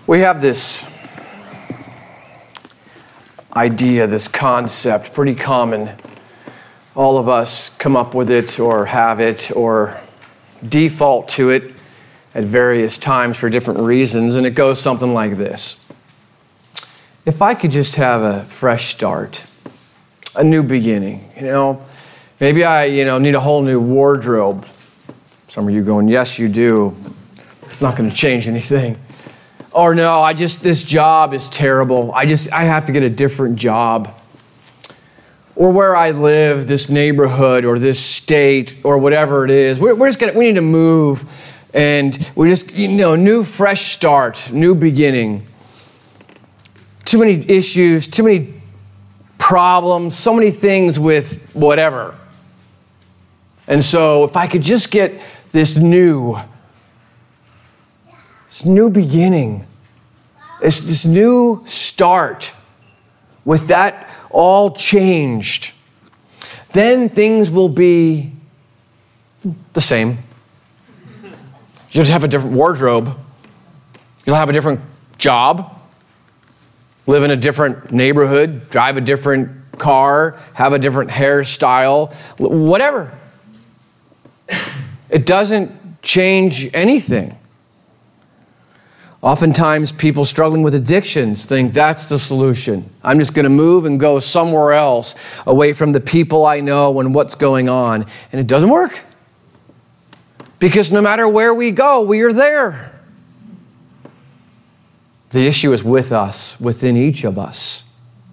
We have this idea, this concept, pretty common. All of us come up with it or have it or default to it at various times for different reasons, and it goes something like this. If I could just have a fresh start, a new beginning, maybe I, need a whole new wardrobe. Some of you going, yes, you do. It's not going to change anything. Or no, this job is terrible. I have to get a different job. Or where I live, this neighborhood or this state or whatever it is, we need to move, and we just, new fresh start, new beginning. Too many issues, too many problems, so many things with whatever. And so if I could just get this new beginning, this new start, with that all changed, then things will be the same. You'll just have a different wardrobe. You'll have a different job, live in a different neighborhood, drive a different car, have a different hairstyle, whatever. It doesn't change anything. Oftentimes, people struggling with addictions think that's the solution. I'm just going to move and go somewhere else, away from the people I know and what's going on. And it doesn't work. Because no matter where we go, we are there. The issue is with us, within each of us.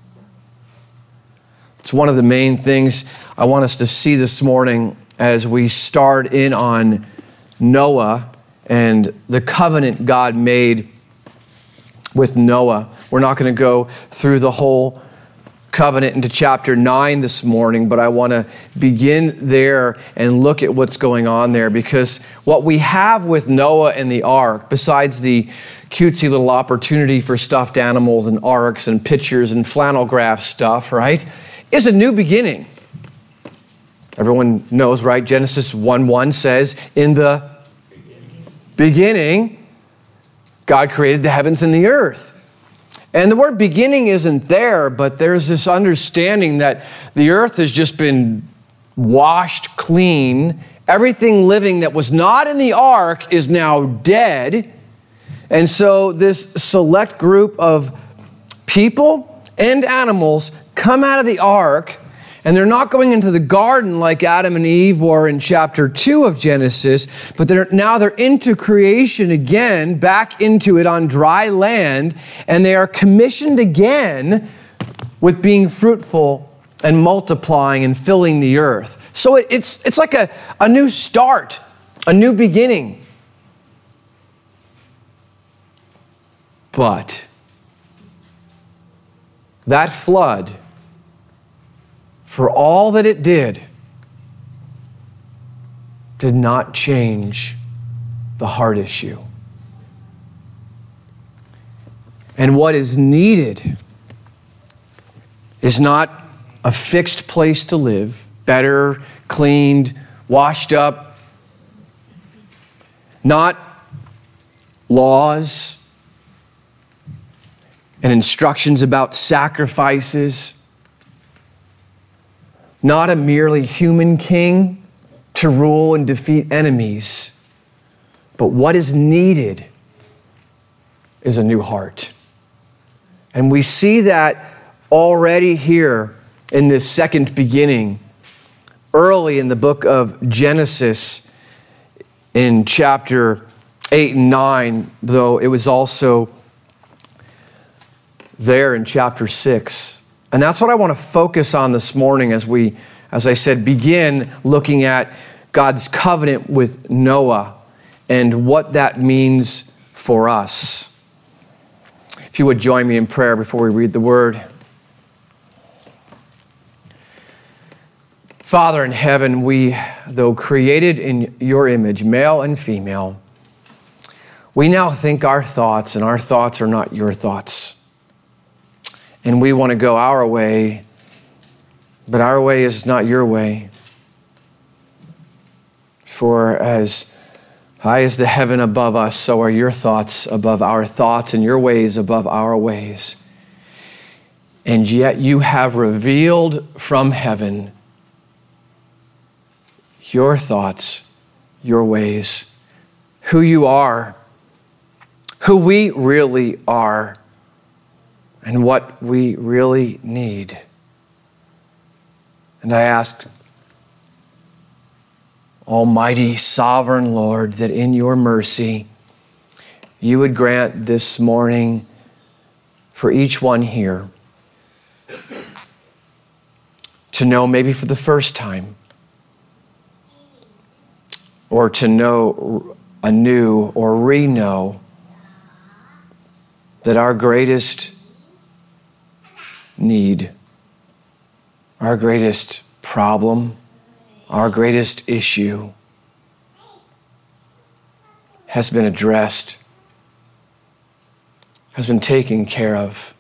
It's one of the main things I want us to see this morning as we start in on Noah and the covenant God made with Noah. We're not going to go through the whole covenant into chapter 9 this morning, but I want to begin there and look at what's going on there, because what we have with Noah and the ark, besides the cutesy little opportunity for stuffed animals and arks and pictures and flannel graph stuff, right, is a new beginning. Everyone knows, right? Genesis 1:1 says, in the beginning, God created the heavens and the earth. And the word beginning isn't there, but there's this understanding that the earth has just been washed clean. Everything living that was not in the ark is now dead. And so this select group of people and animals come out of the ark, and they're not going into the garden like Adam and Eve were in chapter 2 of Genesis, but they're into creation again, back into it on dry land, and they are commissioned again with being fruitful and multiplying and filling the earth. So it's like a new start, a new beginning. But that flood, for all that it did not change the heart issue. And what is needed is not a fixed place to live, better, cleaned, washed up, not laws and instructions about sacrifices, not a merely human king to rule and defeat enemies, but what is needed is a new heart. And we see that already here in this second beginning, early in the book of Genesis, in chapter 8 and 9, though it was also there in chapter 6. And that's what I want to focus on this morning as we, as I said, begin looking at God's covenant with Noah and what that means for us. If you would join me in prayer before we read the word. Father in heaven, we, though created in your image, male and female, we now think our thoughts, and our thoughts are not your thoughts. And we want to go our way, but our way is not your way. For as High as the heaven above us, so are your thoughts above our thoughts and your ways above our ways. And yet you have revealed from heaven your thoughts, your ways, who you are, who we really are, and what we really need. And I ask, Almighty Sovereign Lord, that in your mercy, you would grant this morning for each one here to know maybe for the first time, or to know anew or re-know that our greatest need, our greatest problem, our greatest issue has been addressed, has been taken care of,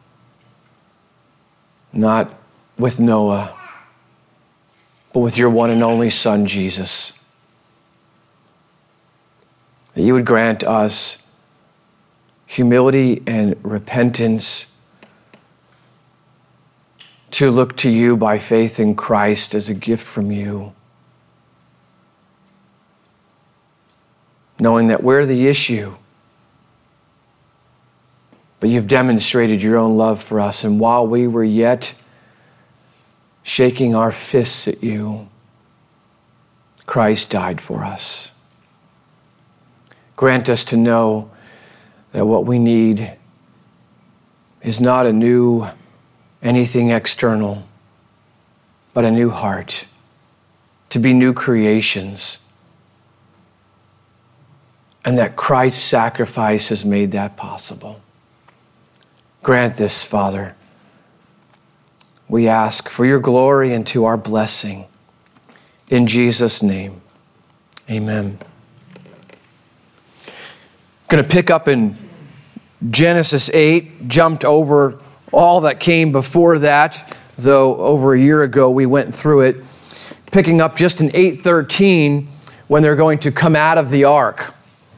not with Noah, but with your one and only Son, Jesus. That you would grant us humility and repentance to look to you by faith in Christ as a gift from you, knowing that we're the issue, but you've demonstrated your own love for us, and while we were yet shaking our fists at you, Christ died for us. Grant us to know that what we need is not a new anything external, but a new heart, to be new creations, and that Christ's sacrifice has made that possible. Grant this, Father. We ask for your glory and to our blessing. In Jesus' name, amen. I'm going to pick up in Genesis 8, jumped over all that came before that, though over a year ago we went through it, picking up just in 8:13 when they're going to come out of the ark.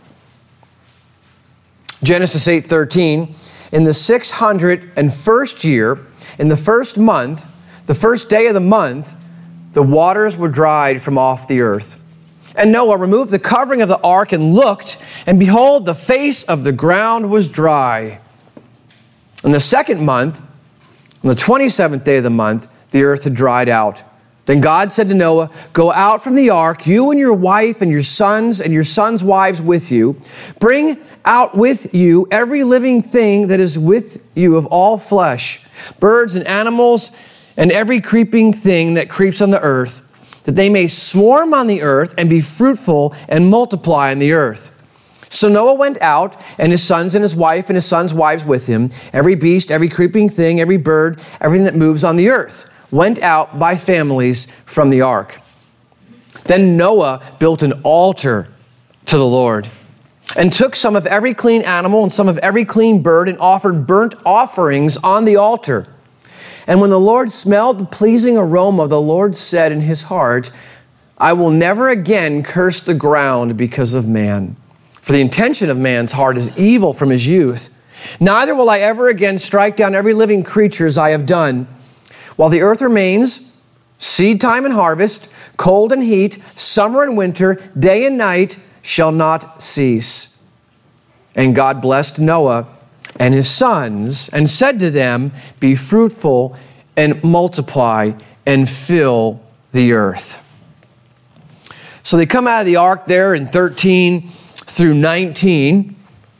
Genesis 8:13, in the 601st year, in the first month, the first day of the month, the waters were dried from off the earth. And Noah removed the covering of the ark and looked, and behold, the face of the ground was dry. In the second month, on the 27th day of the month, the earth had dried out. Then God said to Noah, go out from the ark, you and your wife and your sons' wives with you. Bring out with you every living thing that is with you of all flesh, birds and animals, and every creeping thing that creeps on the earth, that they may swarm on the earth and be fruitful and multiply on the earth. So Noah went out, and his sons and his wife and his sons' wives with him. Every beast, every creeping thing, every bird, everything that moves on the earth went out by families from the ark. Then Noah built an altar to the Lord and took some of every clean animal and some of every clean bird and offered burnt offerings on the altar. And when the Lord smelled the pleasing aroma, the Lord said in his heart, I will never again curse the ground because of man. For the intention of man's heart is evil from his youth. Neither will I ever again strike down every living creature as I have done. While the earth remains, seed time and harvest, cold and heat, summer and winter, day and night shall not cease. And God blessed Noah and his sons, and said to them, be fruitful and multiply and fill the earth. So they come out of the ark there in 13 through 19.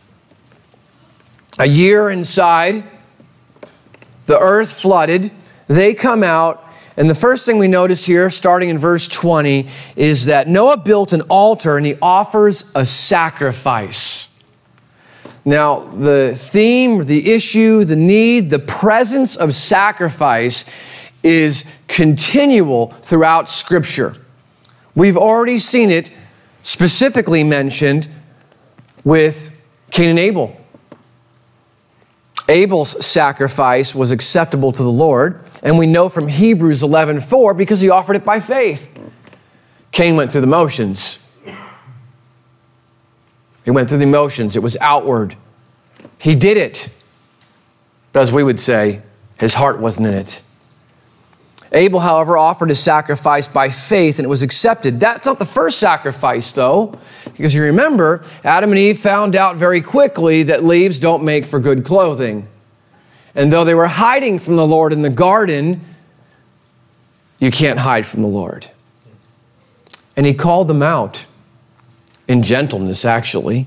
A year inside, the earth flooded. They come out, and the first thing we notice here, starting in verse 20, is that Noah built an altar and he offers a sacrifice. Now, the theme, the issue, the need, the presence of sacrifice is continual throughout Scripture. We've already seen it specifically mentioned with Cain and Abel. Abel's sacrifice was acceptable to the Lord, and we know from Hebrews 11:4 because he offered it by faith. Cain went through the motions. He went through the motions. It was outward. He did it. But as we would say, his heart wasn't in it. Abel, however, offered his sacrifice by faith, and it was accepted. That's not the first sacrifice, though, because you remember, Adam and Eve found out very quickly that leaves don't make for good clothing. And though they were hiding from the Lord in the garden, you can't hide from the Lord. And he called them out in gentleness, actually.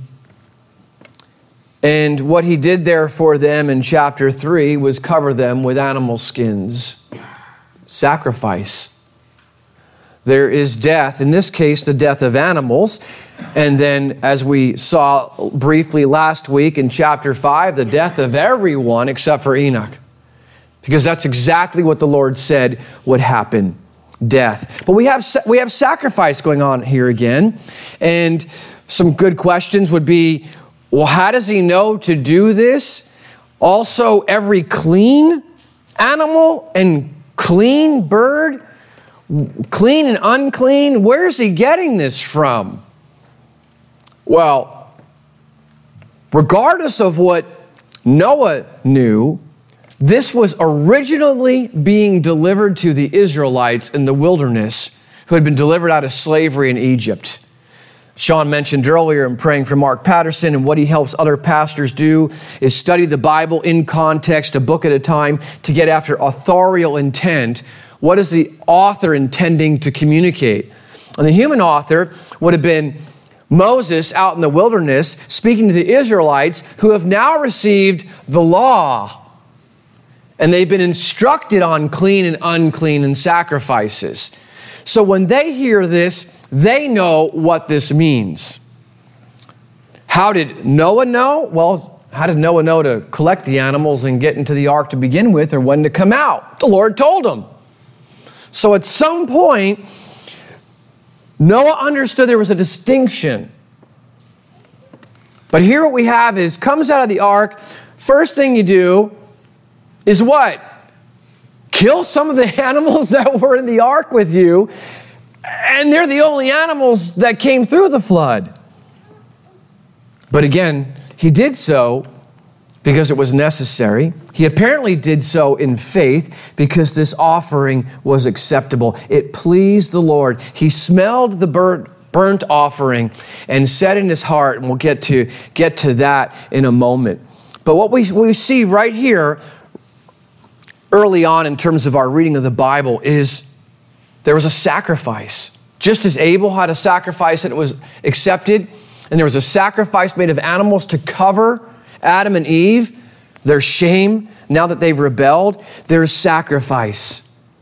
And what he did there for them in chapter 3 was cover them with animal skins. Sacrifice. There is death, in this case, the death of animals. And then, as we saw briefly last week in chapter 5, the death of everyone except for Enoch. Because that's exactly what the Lord said would happen. Death. But we have sacrifice going on here again. And some good questions would be, well, how does he know to do this? Also, every clean animal and clean bird, clean and unclean, where's he getting this from? Well, regardless of what Noah knew, this was originally being delivered to the Israelites in the wilderness who had been delivered out of slavery in Egypt. Sean mentioned earlier in praying for Mark Patterson, and what he helps other pastors do is study the Bible in context, a book at a time, to get after authorial intent. What is the author intending to communicate? And the human author would have been Moses out in the wilderness speaking to the Israelites who have now received the law. And they've been instructed on clean and unclean and sacrifices. So when they hear this, they know what this means. How did Noah know? Well, how did Noah know to collect the animals and get into the ark to begin with, or when to come out? The Lord told him. So at some point, Noah understood there was a distinction. But here what we have is, comes out of the ark, first thing you do is what? Kill some of the animals that were in the ark with you, and they're the only animals that came through the flood. But again, he did so because it was necessary. He apparently did so in faith because this offering was acceptable. It pleased the Lord. He smelled the burnt offering and said in his heart, and we'll get to that in a moment. But what we see right here early on in terms of our reading of the Bible is there was a sacrifice. Just as Abel had a sacrifice and it was accepted, and there was a sacrifice made of animals to cover Adam and Eve, their shame, now that they've rebelled, there's sacrifice.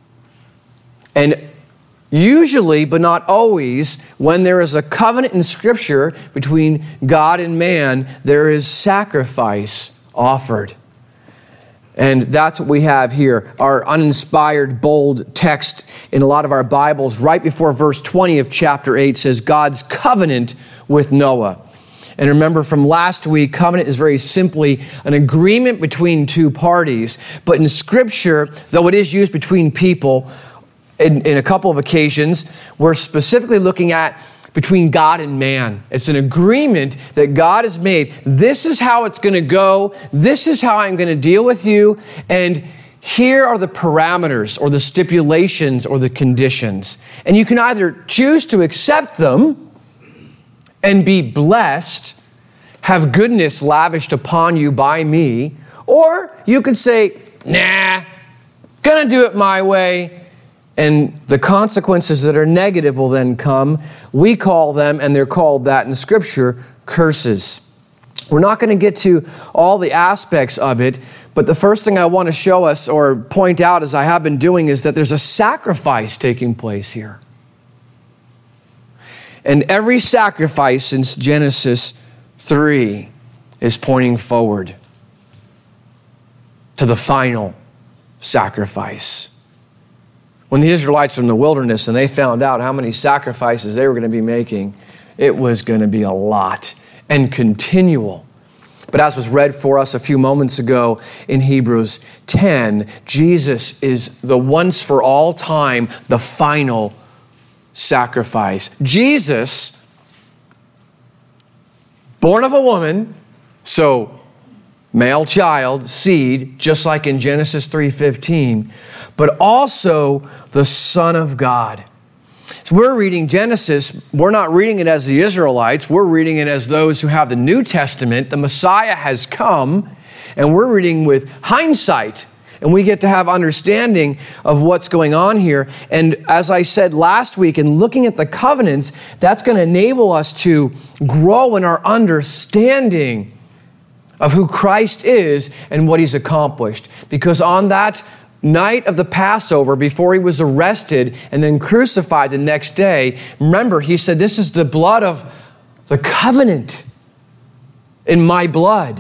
And usually, but not always, when there is a covenant in Scripture between God and man, there is sacrifice offered. And that's what we have here. Our uninspired, bold text in a lot of our Bibles, right before verse 20 of chapter 8, says God's covenant with Noah. And remember from last week, covenant is very simply an agreement between two parties. But in Scripture, though it is used between people in a couple of occasions, we're specifically looking at between God and man. It's an agreement that God has made. This is how it's going to go. This is how I'm going to deal with you. And here are the parameters or the stipulations or the conditions. And you can either choose to accept them and be blessed, have goodness lavished upon you by me, or you could say, nah, gonna do it my way. And the consequences that are negative will then come. We call them, and they're called that in Scripture, curses. We're not going to get to all the aspects of it, but the first thing I want to show us or point out, as I have been doing, is that there's a sacrifice taking place here. And every sacrifice since Genesis 3 is pointing forward to the final sacrifice. When the Israelites were in the wilderness and they found out how many sacrifices they were going to be making, it was going to be a lot and continual. But as was read for us a few moments ago in Hebrews 10, Jesus is the once for all time, the final sacrifice. Jesus born of a woman, so male child, seed, just like in Genesis 3:15, but also the Son of God. So we're reading Genesis, we're not reading it as the Israelites, we're reading it as those who have the New Testament. The Messiah has come, and we're reading with hindsight, and we get to have understanding of what's going on here. And as I said last week, in looking at the covenants, that's going to enable us to grow in our understanding of who Christ is and what he's accomplished. Because on that night of the Passover, before he was arrested and then crucified the next day, remember, he said, this is the blood of the covenant in my blood.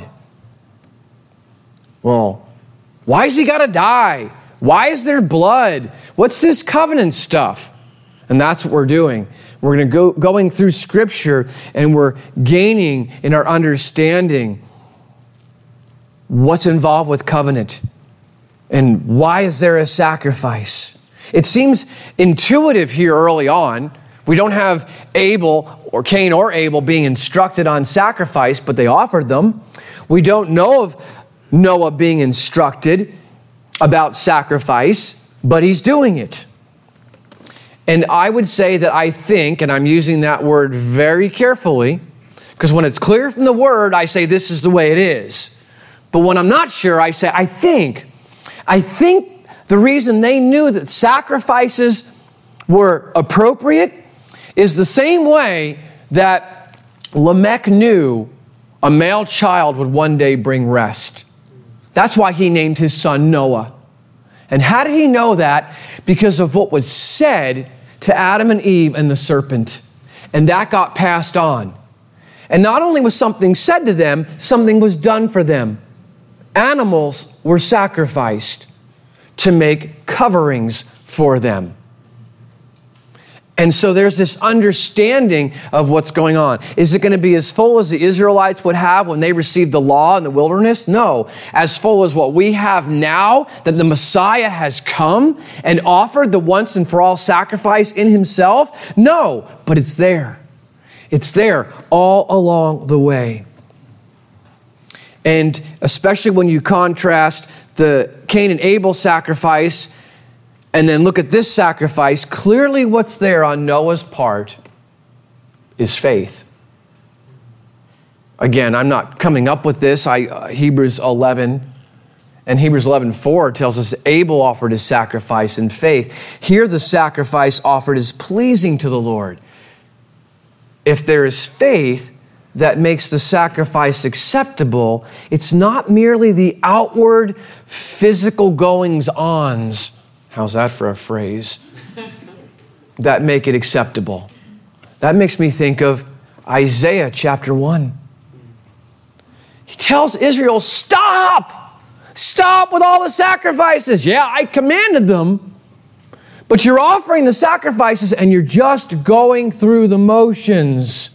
Well, why has he got to die? Why is there blood? What's this covenant stuff? And that's what we're doing. We're going to going through Scripture, and we're gaining in our understanding what's involved with covenant and why is there a sacrifice. It seems intuitive here early on. We don't have Abel or Cain or Abel being instructed on sacrifice, but they offered them. We don't know of Noah being instructed about sacrifice, but he's doing it. And I would say that I think, and I'm using that word very carefully, because when it's clear from the word, I say this is the way it is. But when I'm not sure, I say, I think the reason they knew that sacrifices were appropriate is the same way that Lamech knew a male child would one day bring rest. That's why he named his son Noah. And how did he know that? Because of what was said to Adam and Eve and the serpent. And that got passed on. And not only was something said to them, something was done for them. Animals were sacrificed to make coverings for them. And so there's this understanding of what's going on. Is it going to be as full as the Israelites would have when they received the law in the wilderness? No. As full as what we have now, that the Messiah has come and offered the once and for all sacrifice in himself? No, but it's there. It's there all along the way. And especially when you contrast the Cain and Abel sacrifice and then look at this sacrifice, clearly what's there on Noah's part is faith. Again, I'm not coming up with this. Hebrews 11 and Hebrews 11:4 tells us Abel offered his sacrifice in faith. Here the sacrifice offered is pleasing to the Lord. If there is faith that makes the sacrifice acceptable, it's not merely the outward physical goings-ons, how's that for a phrase, that make it acceptable. That makes me think of Isaiah chapter 1. He tells Israel, stop! Stop with all the sacrifices. Yeah, I commanded them, but you're offering the sacrifices and you're just going through the motions.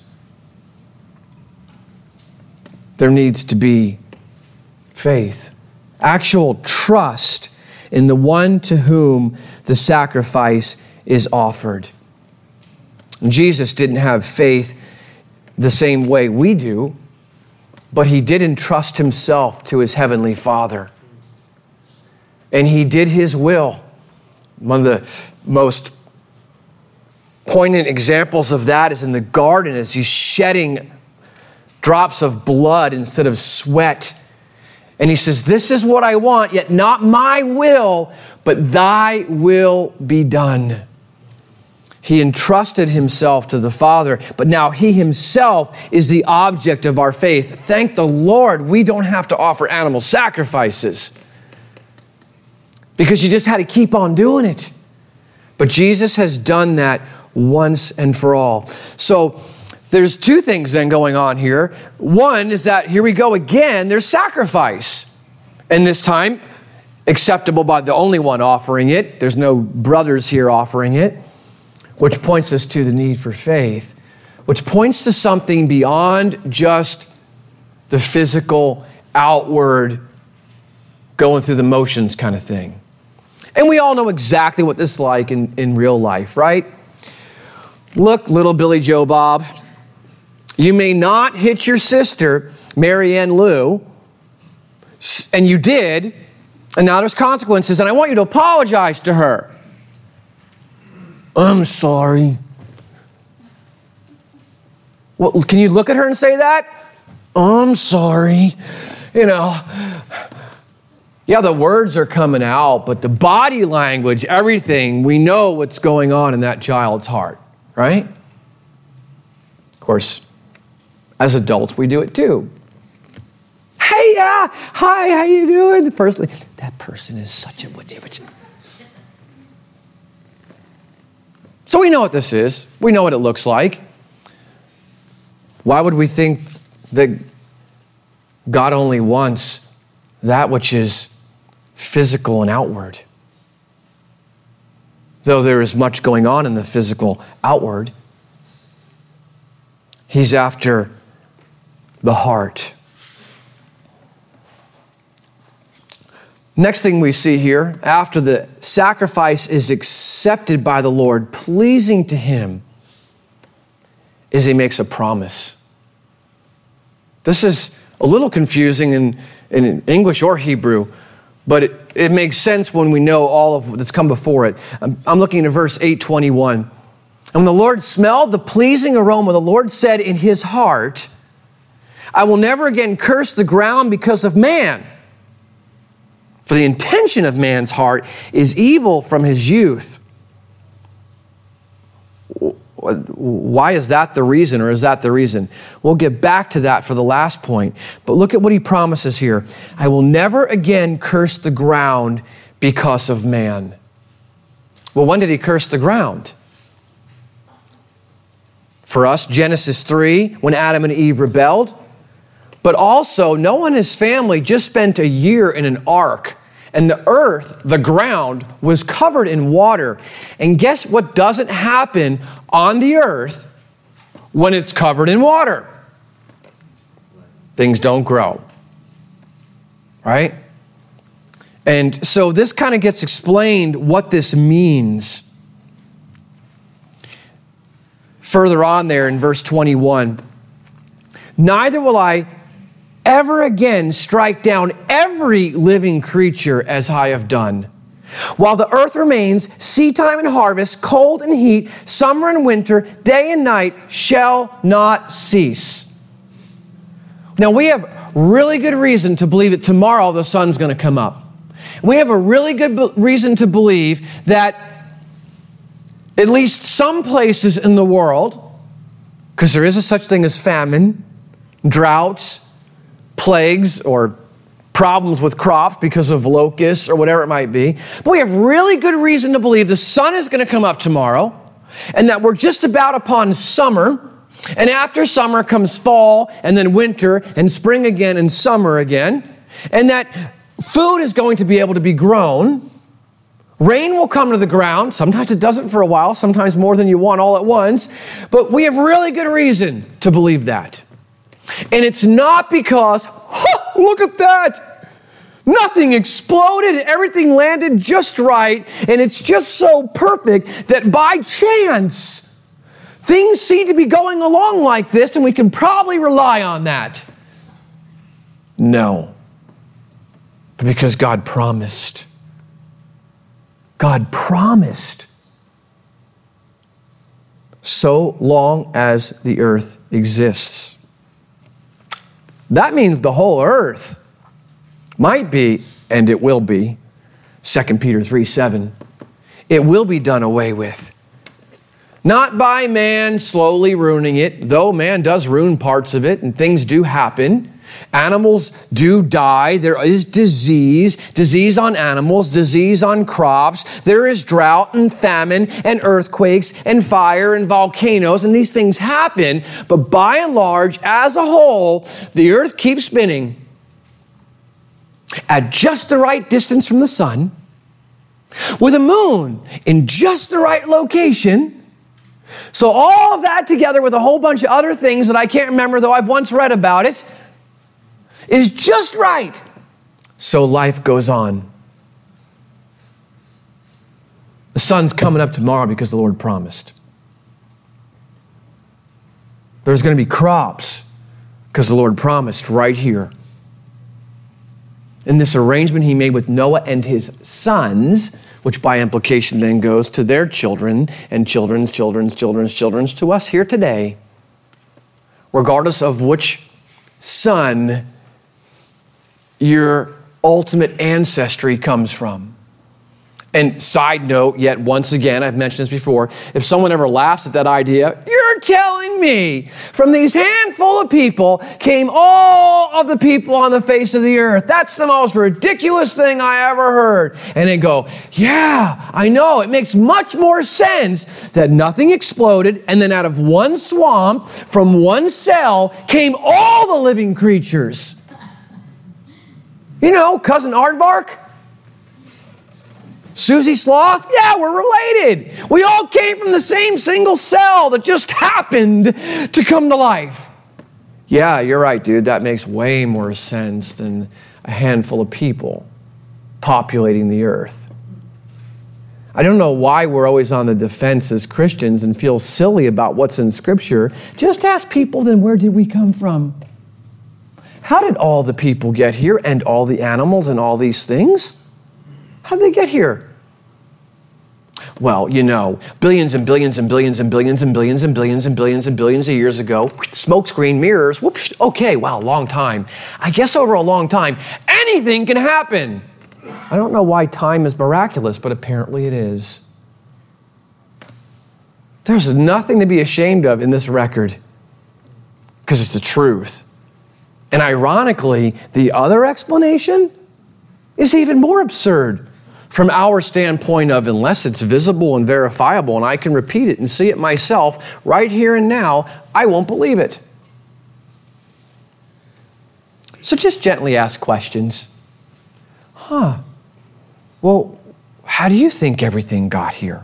There needs to be faith, actual trust in the one to whom the sacrifice is offered. Jesus didn't have faith the same way we do, but he did entrust himself to his heavenly Father. And he did his will. One of the most poignant examples of that is in the garden as he's shedding drops of blood instead of sweat. And he says, this is what I want, yet not my will, but thy will be done. He entrusted himself to the Father, but now he himself is the object of our faith. Thank the Lord, we don't have to offer animal sacrifices because you just had to keep on doing it. But Jesus has done that once and for all. So there's two things then going on here. One is that here we go again, there's sacrifice. And this time, acceptable by the only one offering it. There's no brothers here offering it, which points us to the need for faith, which points to something beyond just the physical, outward, going through the motions kind of thing. And we all know exactly what this is like in real life, right? Look, little Billy Joe Bob. You may not hit your sister, Marianne Lou, and you did, and now there's consequences, and I want you to apologize to her. I'm sorry. Well, can you look at her and say that? I'm sorry. Yeah, the words are coming out, but the body language, everything, we know what's going on in that child's heart, right? Of course, as adults, we do it too. Hey, hi, how you doing? Firstly, that person is such a witch. So we know what this is. We know what it looks like. Why would we think that God only wants that which is physical and outward? Though there is much going on in the physical outward, He's after the heart. Next thing we see here, after the sacrifice is accepted by the Lord, pleasing to Him, is He makes a promise. This is a little confusing in English or Hebrew, but it makes sense when we know all of that's come before it. I'm looking at verse 8:21. And when the Lord smelled the pleasing aroma, the Lord said in His heart, I will never again curse the ground because of man. For the intention of man's heart is evil from his youth. Why is that the reason, or is that the reason? We'll get back to that for the last point. But look at what He promises here. I will never again curse the ground because of man. Well, when did He curse the ground? For us, Genesis 3, when Adam and Eve rebelled. But also, Noah and his family just spent a year in an ark. And the earth, the ground, was covered in water. And guess what doesn't happen on the earth when it's covered in water? Things don't grow. Right? And so this kind of gets explained what this means. Further on there in verse 21, neither will I ever again strike down every living creature as I have done. While the earth remains, seedtime and harvest, cold and heat, summer and winter, day and night shall not cease. Now we have really good reason to believe that tomorrow the sun's going to come up. We have a really good reason to believe that at least some places in the world, because there is a such thing as famine, droughts, plagues, or problems with crops because of locusts or whatever it might be. But we have really good reason to believe the sun is going to come up tomorrow, and that we're just about upon summer, and after summer comes fall, and then winter, and spring again, and summer again, and that food is going to be able to be grown. Rain will come to the ground. Sometimes it doesn't for a while, sometimes more than you want all at once, but we have really good reason to believe that. And it's not because, look at that. Nothing exploded. Everything landed just right. And it's just so perfect that by chance, things seem to be going along like this, and we can probably rely on that. No. Because God promised. God promised. So long as the earth exists. That means the whole earth might be, and it will be, 2 Peter 3:7. It will be done away with. Not by man slowly ruining it, though man does ruin parts of it, and things do happen. Animals do die. There is disease on animals, disease on crops. There is drought and famine and earthquakes and fire and volcanoes, and these things happen. But by and large, as a whole, the earth keeps spinning at just the right distance from the sun, with a moon in just the right location. So all of that together with a whole bunch of other things that I can't remember, though I've once read about it, is just right. So life goes on. The sun's coming up tomorrow because the Lord promised. There's going to be crops because the Lord promised right here. In this arrangement he made with Noah and his sons, which by implication then goes to their children and children's children's children's children's to us here today, regardless of which son your ultimate ancestry comes from. And side note, yet once again, I've mentioned this before, if someone ever laughs at that idea, you're telling me from these handful of people came all of the people on the face of the earth. That's the most ridiculous thing I ever heard. And they go, yeah, I know. It makes much more sense that nothing exploded and then out of one swamp, from one cell, came all the living creatures. You know, Cousin Aardvark? Susie Sloth? Yeah, we're related. We all came from the same single cell that just happened to come to life. Yeah, you're right, dude. That makes way more sense than a handful of people populating the earth. I don't know why we're always on the defense as Christians and feel silly about what's in Scripture. Just ask people, then, where did we come from? How did all the people get here and all the animals and all these things? How did they get here? Well, you know, billions and billions and billions and billions and billions and billions and billions and billions of years ago, smokescreen mirrors, whoops, okay, wow, long time. I guess over a long time, anything can happen. I don't know why time is miraculous, but apparently it is. There's nothing to be ashamed of in this record because it's the truth. And ironically, the other explanation is even more absurd from our standpoint of unless it's visible and verifiable and I can repeat it and see it myself right here and now, I won't believe it. So just gently ask questions. Well, how do you think everything got here?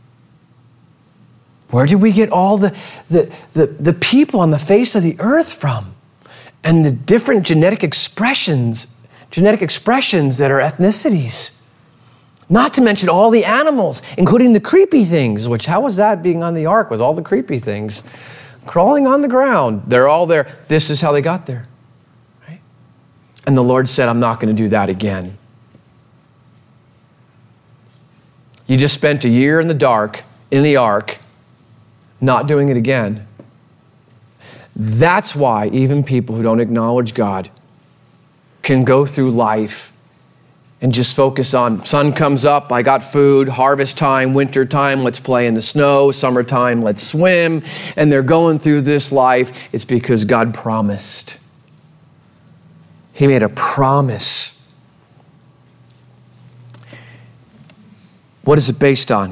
Where did we get all the people on the face of the earth from? And the different genetic expressions that are ethnicities. Not to mention all the animals, including the creepy things, which how was that being on the ark with all the creepy things crawling on the ground? They're all there. This is how they got there. Right? And the Lord said, I'm not going to do that again. You just spent a year in the dark, in the ark, not doing it again. That's why even people who don't acknowledge God can go through life and just focus on sun comes up, I got food, harvest time, winter time, let's play in the snow, summertime, let's swim. And they're going through this life. It's because God promised. He made a promise. What is it based on?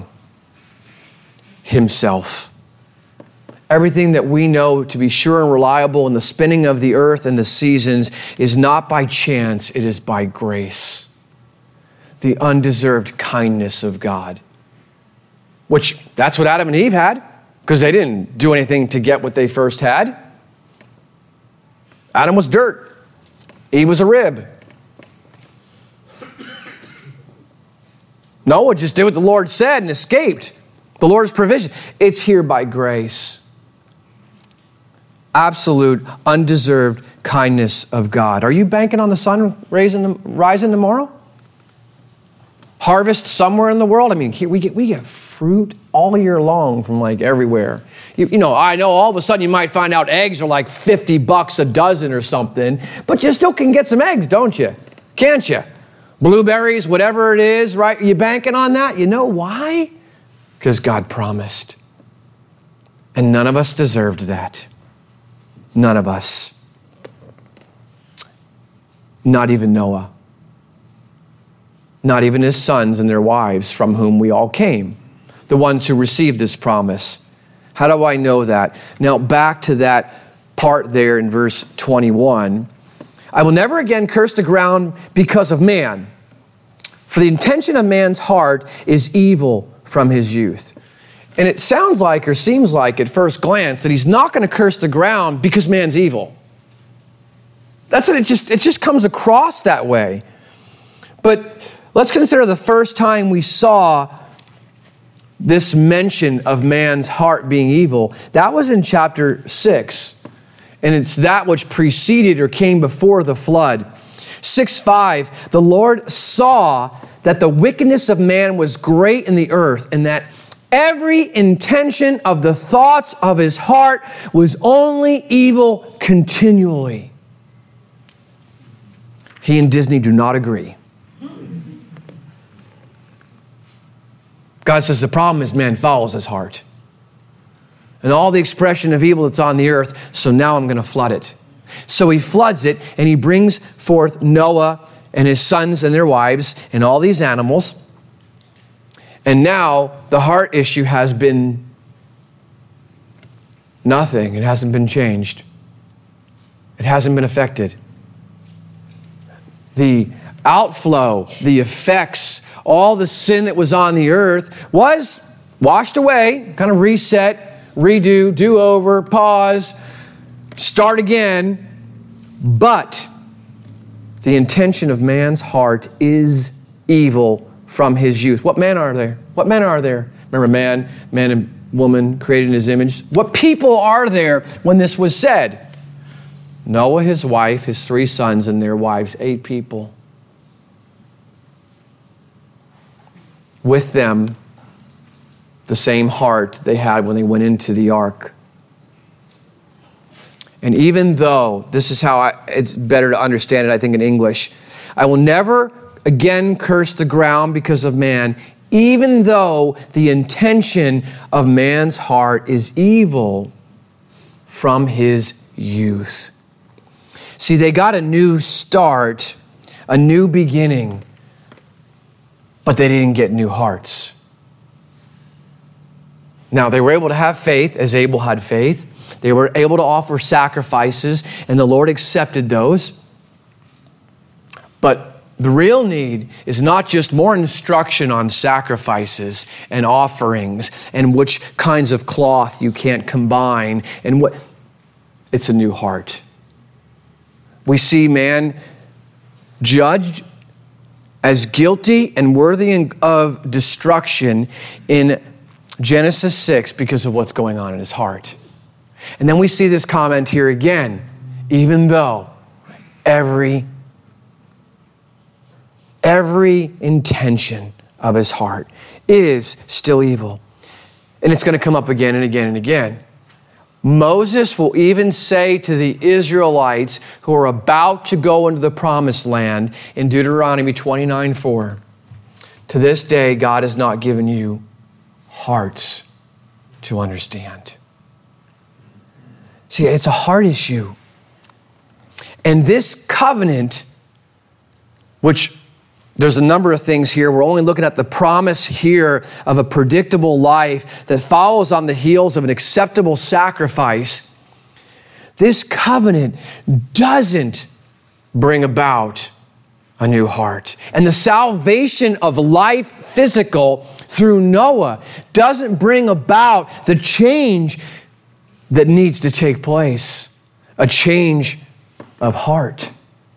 Himself. Everything that we know to be sure and reliable in the spinning of the earth and the seasons is not by chance, it is by grace. The undeserved kindness of God. Which, that's what Adam and Eve had, because they didn't do anything to get what they first had. Adam was dirt. Eve was a rib. Noah just did what the Lord said and escaped. The Lord's provision. It's here by grace. Absolute, undeserved kindness of God. Are you banking on the sun rising tomorrow? Harvest somewhere in the world? I mean, here we get fruit all year long from like everywhere. You know, I know all of a sudden you might find out eggs are like $50 a dozen or something, but you still can get some eggs, don't you? Can't you? Blueberries, whatever it is, right? You banking on that? You know why? Because God promised. And none of us deserved that. None of us. Not even Noah. Not even his sons and their wives from whom we all came. The ones who received this promise. How do I know that? Now back to that part there in verse 21. I will never again curse the ground because of man. For the intention of man's heart is evil from his youth. And it sounds like or seems like at first glance that he's not going to curse the ground because man's evil. That's what it just comes across that way. But let's consider the first time we saw this mention of man's heart being evil, that was in chapter 6. And it's that which preceded or came before the flood. 6:5, the Lord saw that the wickedness of man was great in the earth, and that every intention of the thoughts of his heart was only evil continually. He and Disney do not agree. God says the problem is man follows his heart. And all the expression of evil that's on the earth, so now I'm going to flood it. So he floods it, and he brings forth Noah and his sons and their wives and all these animals. And now the heart issue has been nothing. It hasn't been changed. It hasn't been affected. The outflow, the effects, all the sin that was on the earth was washed away, kind of reset, redo, do over, pause, start again. But the intention of man's heart is evil from his youth. What men are there? What men are there? Remember, man and woman created in his image. What people are there when this was said? Noah, his wife, his 3 sons, and their wives, 8 people. With them, the same heart they had when they went into the ark. And even though, this is how it's better to understand it, I think, in English. I will never again curse the ground because of man, even though the intention of man's heart is evil from his youth. See, they got a new start, a new beginning, but they didn't get new hearts. Now, they were able to have faith as Abel had faith. They were able to offer sacrifices, and the Lord accepted those. But the real need is not just more instruction on sacrifices and offerings and which kinds of cloth you can't combine and what. It's a new heart. We see man judged as guilty and worthy of destruction in Genesis 6 because of what's going on in his heart. And then we see this comment here again, even though every intention of his heart is still evil. And it's going to come up again and again and again. Moses will even say to the Israelites who are about to go into the promised land in Deuteronomy 29:4, to this day God has not given you hearts to understand. See, it's a heart issue. And this covenant, which there's a number of things here. We're only looking at the promise here of a predictable life that follows on the heels of an acceptable sacrifice. This covenant doesn't bring about a new heart. And the salvation of life physical through Noah doesn't bring about the change that needs to take place, a change of heart.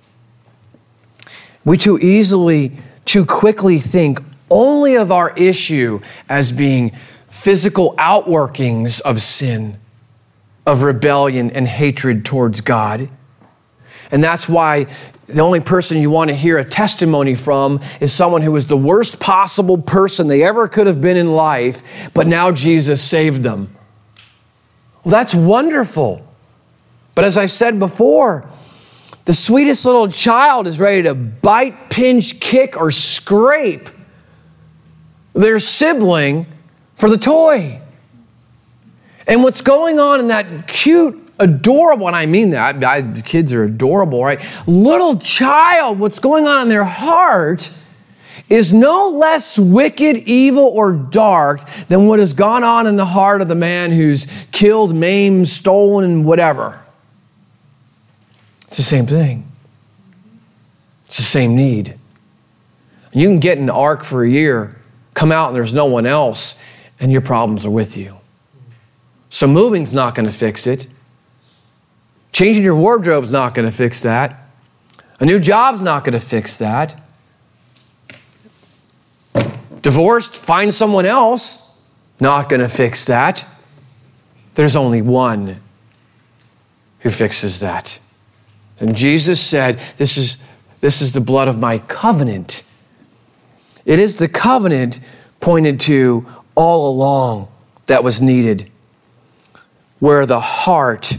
We too quickly think only of our issue as being physical outworkings of sin, of rebellion and hatred towards God. And that's why the only person you want to hear a testimony from is someone who was the worst possible person they ever could have been in life, but now Jesus saved them. Well, that's wonderful. But as I said before, the sweetest little child is ready to bite, pinch, kick, or scrape their sibling for the toy. And what's going on in that cute, adorable, and I mean that, the kids are adorable, right? Little child, what's going on in their heart is no less wicked, evil, or dark than what has gone on in the heart of the man who's killed, maimed, stolen, and whatever. It's the same thing. It's the same need. You can get in the ark for a year, come out and there's no one else, and your problems are with you. So moving's not going to fix it. Changing your wardrobe's not going to fix that. A new job's not going to fix that. Divorced, find someone else. not going to fix that. There's only one who fixes that. And Jesus said, this is the blood of my covenant. It is the covenant pointed to all along that was needed, where the heart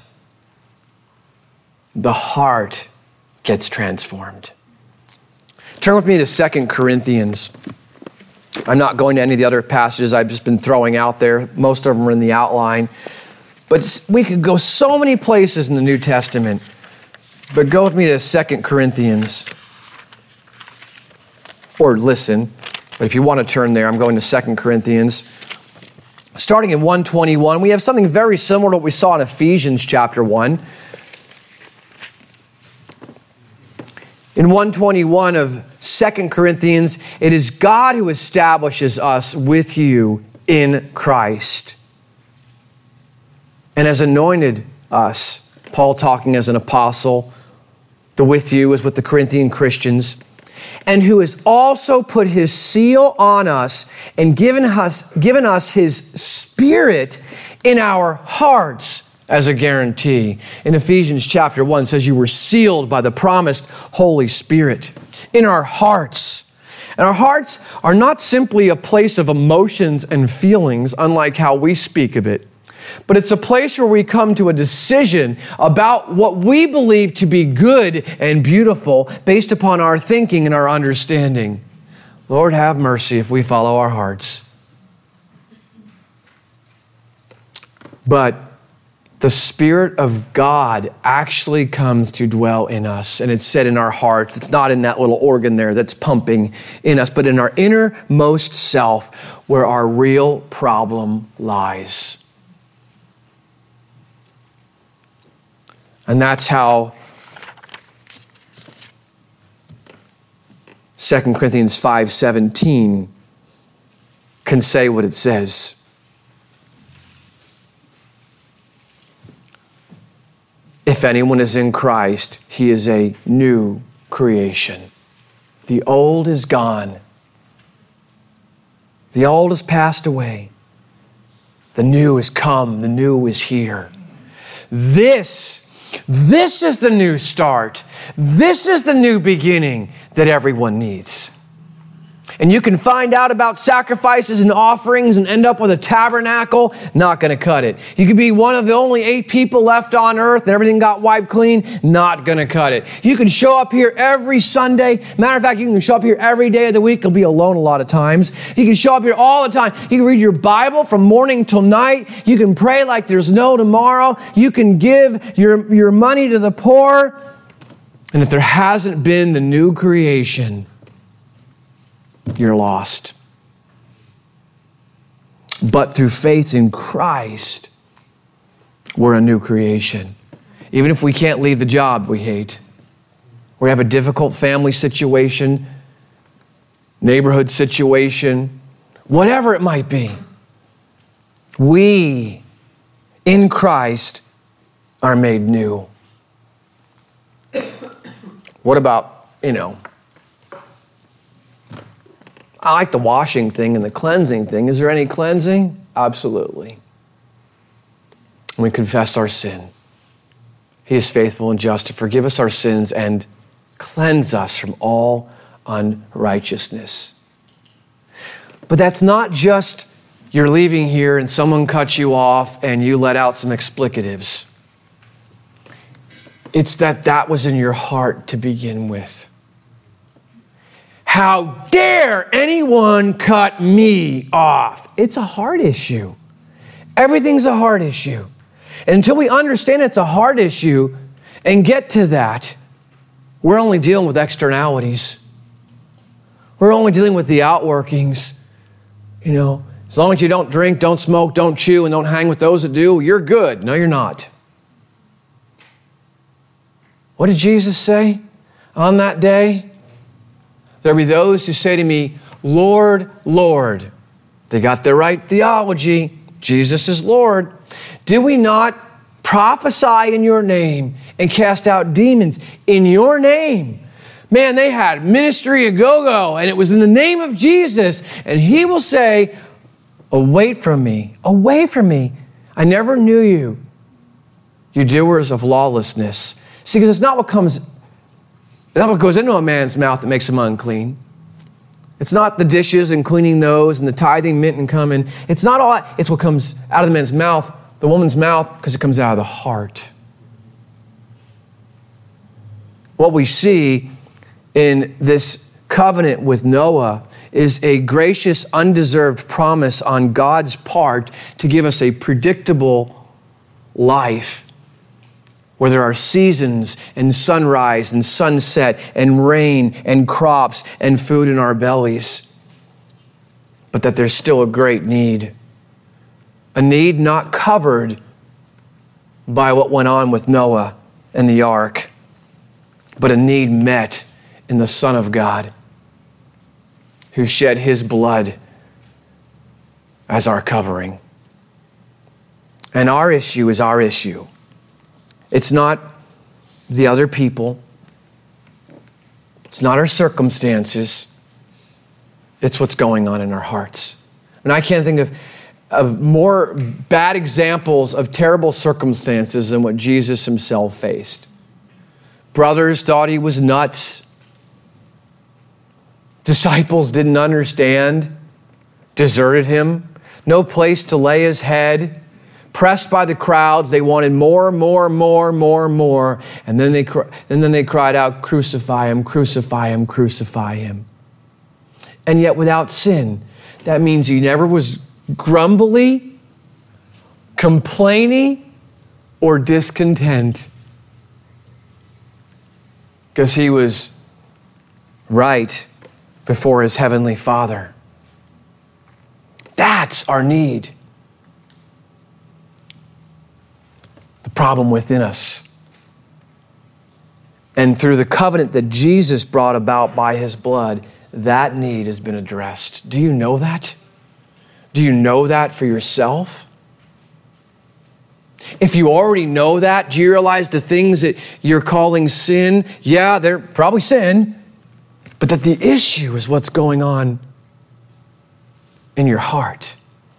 gets transformed. Turn with me to 2 Corinthians. I'm not going to any of the other passages I've just been throwing out there. Most of them are in the outline. But we could go so many places in the New Testament. But go with me to 2 Corinthians. Or listen. But if you want to turn there, I'm going to 2 Corinthians. Starting in 1:21, we have something very similar to what we saw in Ephesians chapter 1. In 1:21 of 2 Corinthians, it is God who establishes us with you in Christ and has anointed us. Paul talking as an apostle. The with you is with the Corinthian Christians. And who has also put his seal on us and given us his Spirit in our hearts as a guarantee. In Ephesians chapter 1, it says you were sealed by the promised Holy Spirit in our hearts. And our hearts are not simply a place of emotions and feelings, unlike how we speak of it, but it's a place where we come to a decision about what we believe to be good and beautiful based upon our thinking and our understanding. Lord, have mercy if we follow our hearts. But the Spirit of God actually comes to dwell in us. And it's said in our hearts. It's not in that little organ there that's pumping in us, but in our innermost self where our real problem lies. And that's how 2 Corinthians 5:17 can say what it says. If anyone is in Christ, he is a new creation. The old is gone. The old has passed away. The new has come. The new is here. This is the new start. This is the new beginning that everyone needs. And you can find out about sacrifices and offerings and end up with a tabernacle, not going to cut it. You could be one of the only 8 people left on earth and everything got wiped clean, not going to cut it. You can show up here every Sunday. Matter of fact, you can show up here every day of the week. You'll be alone a lot of times. You can show up here all the time. You can read your Bible from morning till night. You can pray like there's no tomorrow. You can give your money to the poor. And if there hasn't been the new creation, you're lost. But through faith in Christ, we're a new creation. Even if we can't leave the job we hate, or we have a difficult family situation, neighborhood situation, whatever it might be, we in Christ are made new. What about, I like the washing thing and the cleansing thing. Is there any cleansing? Absolutely. We confess our sin. He is faithful and just to forgive us our sins and cleanse us from all unrighteousness. But that's not just you're leaving here and someone cuts you off and you let out some explicatives. It's that was in your heart to begin with. How dare anyone cut me off? It's a heart issue. Everything's a heart issue. And until we understand it's a heart issue and get to that, we're only dealing with externalities. We're only dealing with the outworkings. As long as you don't drink, don't smoke, don't chew, and don't hang with those that do, you're good. No, you're not. What did Jesus say on that day? There'll be those who say to me, Lord, Lord. They got the right theology. Jesus is Lord. Did we not prophesy in your name and cast out demons in your name? Man, they had ministry a go-go, and it was in the name of Jesus. And he will say, away from me, away from me. I never knew you, you doers of lawlessness. See, because it's not what goes into a man's mouth that makes him unclean. It's not the dishes and cleaning those and the tithing, mint and cumin. It's not all that. It's what comes out of the man's mouth, the woman's mouth, because it comes out of the heart. What we see in this covenant with Noah is a gracious, undeserved promise on God's part to give us a predictable life where there are seasons and sunrise and sunset and rain and crops and food in our bellies, but that there's still a great need. A need not covered by what went on with Noah and the ark, but a need met in the Son of God who shed his blood as our covering. And our issue is our issue. It's not the other people. It's not our circumstances. It's what's going on in our hearts. And I can't think of more bad examples of terrible circumstances than what Jesus himself faced. Brothers thought he was nuts. Disciples didn't understand, deserted him, no place to lay his head. Pressed by the crowds, they wanted more. And then they cried out, crucify him, crucify him, crucify him. And yet without sin, that means he never was grumbly, complaining, or discontent. Because he was right before his heavenly Father. That's our need. Problem within us. And through the covenant that Jesus brought about by his blood, that need has been addressed. Do you know that? Do you know that for yourself? If you already know that, do you realize the things that you're calling sin, yeah, they're probably sin, but that the issue is what's going on in your heart?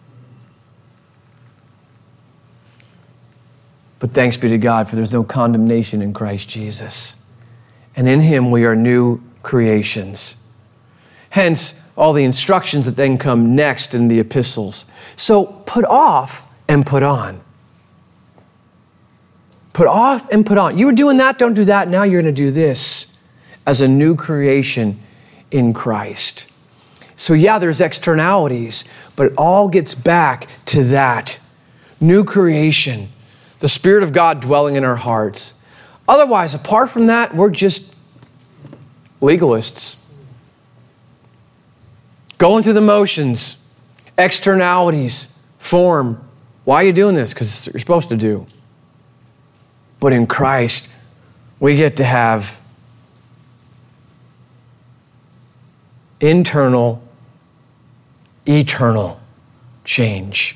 But thanks be to God, for there's no condemnation in Christ Jesus. And in him we are new creations. Hence, all the instructions that then come next in the epistles. So put off and put on. Put off and put on. You were doing that, don't do that. Now you're going to do this as a new creation in Christ. So yeah, there's externalities, but it all gets back to that. New creation. The Spirit of God dwelling in our hearts. Otherwise, apart from that, we're just legalists. Going through the motions, externalities, form. Why are you doing this? Because you're supposed to do. But in Christ, we get to have internal, eternal change.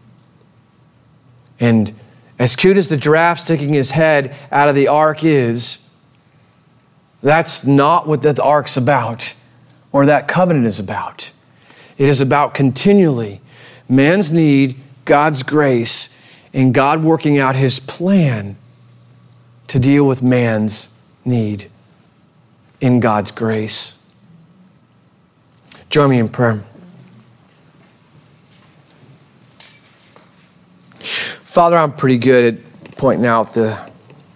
And as cute as the giraffe sticking his head out of the ark is, that's not what that ark's about, or that covenant is about. It is about continually man's need, God's grace, and God working out his plan to deal with man's need in God's grace. Join me in prayer. Father, I'm pretty good at pointing out the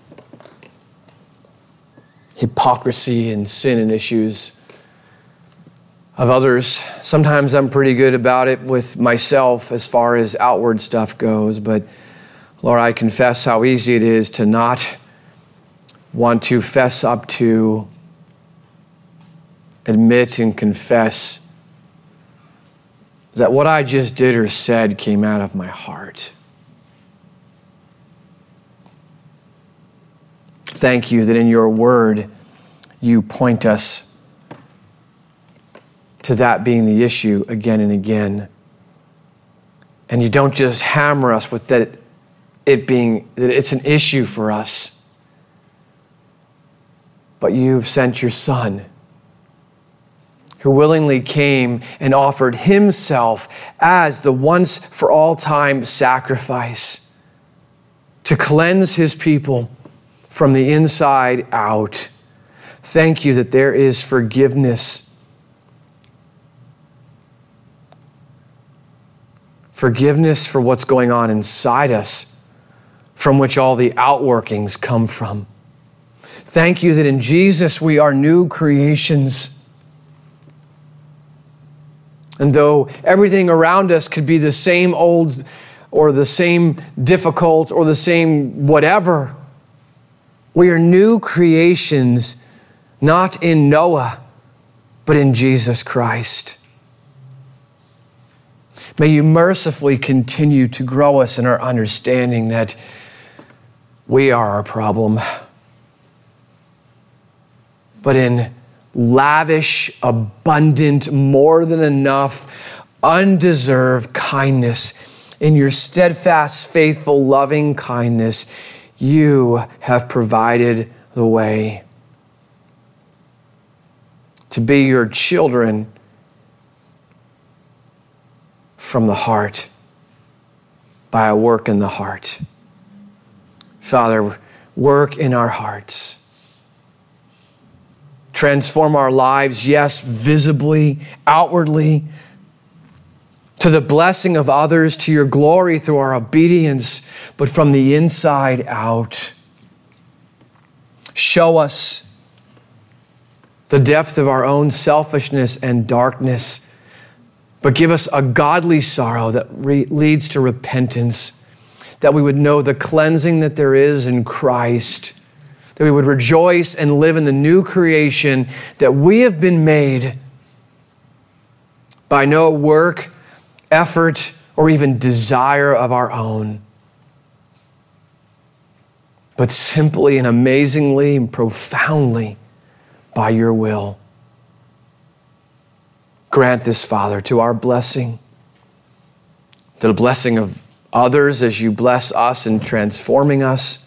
hypocrisy and sin and issues of others. Sometimes I'm pretty good about it with myself as far as outward stuff goes, but Lord, I confess how easy it is to not want to fess up to, admit and confess that what I just did or said came out of my heart. Thank you that in your word, you point us to that being the issue again and again. And you don't just hammer us with that it's an issue for us, but you've sent your Son who willingly came and offered himself as the once for all time sacrifice to cleanse his people from the inside out. Thank you that there is forgiveness. Forgiveness for what's going on inside us, from which all the outworkings come from. Thank you that in Jesus we are new creations. And though everything around us could be the same old or the same difficult or the same whatever, we are new creations, not in Noah, but in Jesus Christ. May you mercifully continue to grow us in our understanding that we are our problem, but in lavish, abundant, more than enough, undeserved kindness, in your steadfast, faithful, loving kindness, you have provided the way to be your children from the heart, by a work in the heart. Father, work in our hearts. Transform our lives, yes, visibly, outwardly, to the blessing of others, to your glory through our obedience, but from the inside out. Show us the depth of our own selfishness and darkness, but give us a godly sorrow that leads to repentance, that we would know the cleansing that there is in Christ, that we would rejoice and live in the new creation that we have been made by no work, effort, or even desire of our own, but simply and amazingly and profoundly by your will. Grant this, Father, to our blessing, to the blessing of others as you bless us in transforming us,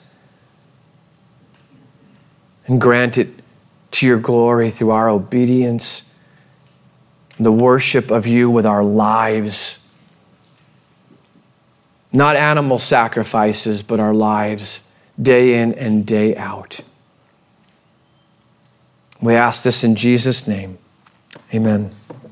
and grant it to your glory through our obedience, the worship of you with our lives. Not animal sacrifices, but our lives, day in and day out. We ask this in Jesus' name. Amen.